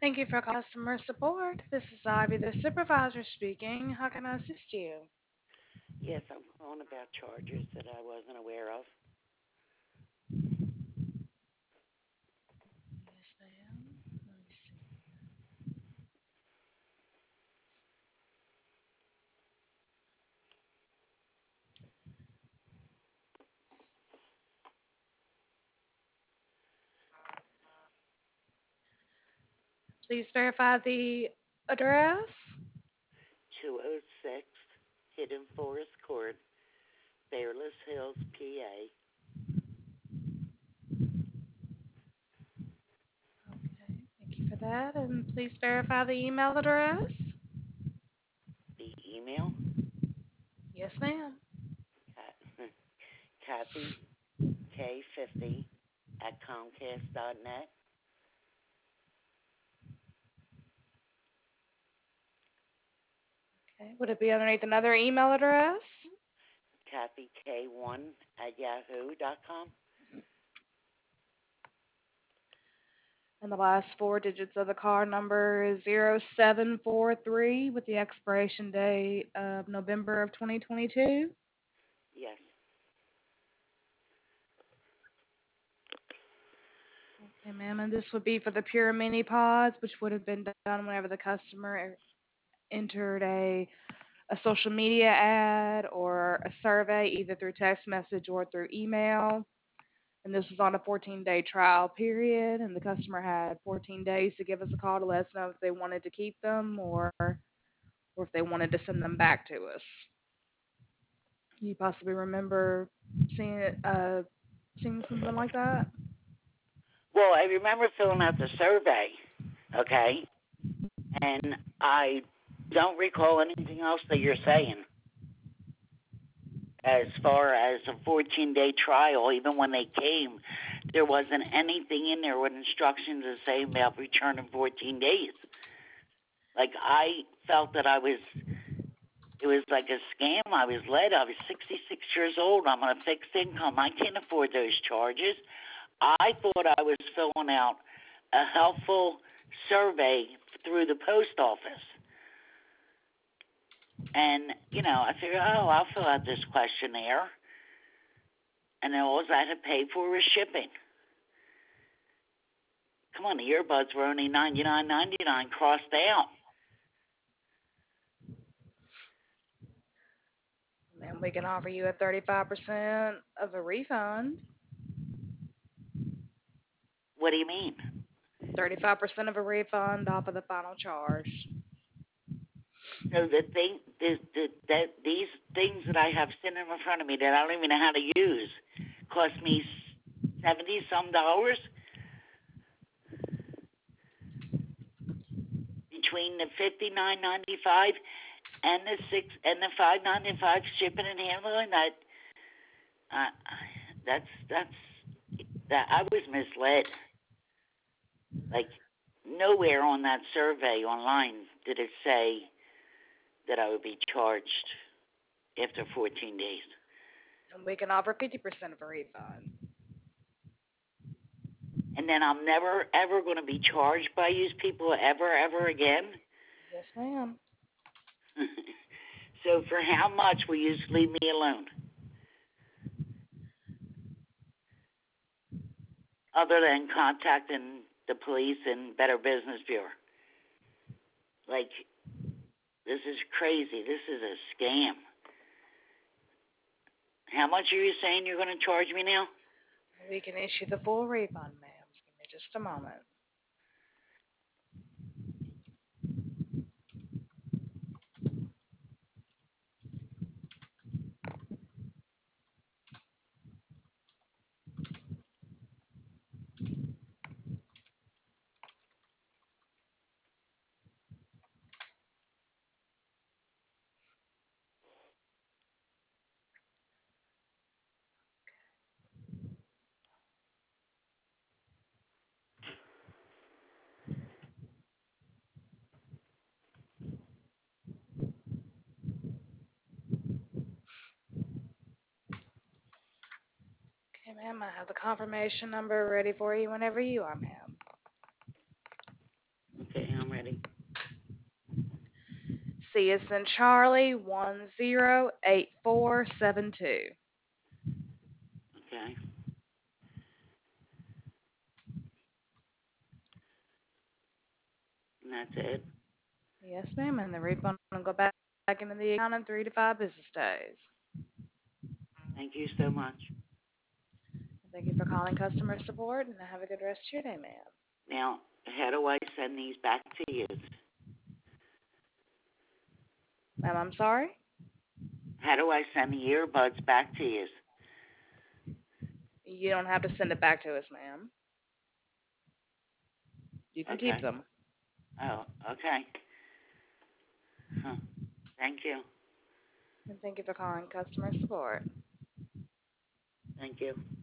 Thank you for customer support. This is Ivy, the supervisor speaking. How can I assist you? Yes, I'm calling about charges that I wasn't aware of. Yes, ma'am. Let me see. Please verify the address. 206 Hidden Forest Court, Fairless Hills, PA. Okay, thank you for that. And please verify the email address. The email, Yes, ma'am. Kathy K50 at Comcast.net. Okay, would it be underneath another email address? Kathy K1 at Yahoo.com. And the last four digits of the card number is 0743 with the expiration date of November of 2022. Yes. Okay, ma'am, and this would be for the Pure Mini Pods, which would have been done whenever the customer entered a social media ad or a survey, either through text message or through email. And this was on a 14-day trial period, and the customer had 14 days to give us a call to let us know if they wanted to keep them or if they wanted to send them back to us. You possibly remember seeing it, seeing something like that? Well, I remember filling out the survey, okay? And I don't recall anything else that you're saying as far as a 14-day trial. Even when they came, there wasn't anything in there with instructions to say about return in 14 days. Like, I felt that it was like a scam. I was led. I was 66 years old. I'm on a fixed income. I can't afford those charges. I thought I was filling out a helpful survey through the post office. And, I figured, oh, I'll fill out this questionnaire. And then all I had to pay for was shipping. Come on, the earbuds were only $99.99 crossed out. And we can offer you a 35% of a refund. What do you mean? 35% of a refund off of the final charge. So that these things that I have sitting in front of me that I don't even know how to use cost me 70 some dollars between the 59.95 and the 5.95 shipping and handling. Uh, that's that I was misled. Like, nowhere on that survey online did it say that I would be charged after 14 days. And we can offer 50% of a refund. And then I'm never ever going to be charged by these people ever again. Yes, ma'am. So for how much will you just leave me alone? Other than contacting the police and Better Business Bureau. Like, this is crazy. This is a scam. How much are you saying you're going to charge me now? We can issue the full refund, ma'am. Give me just a moment. Okay, ma'am, I have the confirmation number ready for you whenever you are, ma'am. Okay, I'm ready. C as in Charlie 108472. Okay. And that's it. Yes, ma'am. And the refund will go back into the account in 3 to 5 business days. Thank you so much. Thank you for calling customer support, and have a good rest of your day, ma'am. Now, how do I send these back to you? Ma'am, I'm sorry? How do I send the earbuds back to you? You don't have to send it back to us, ma'am. You can keep Okay. them. Oh, okay. Huh. Thank you. And thank you for calling customer support. Thank you.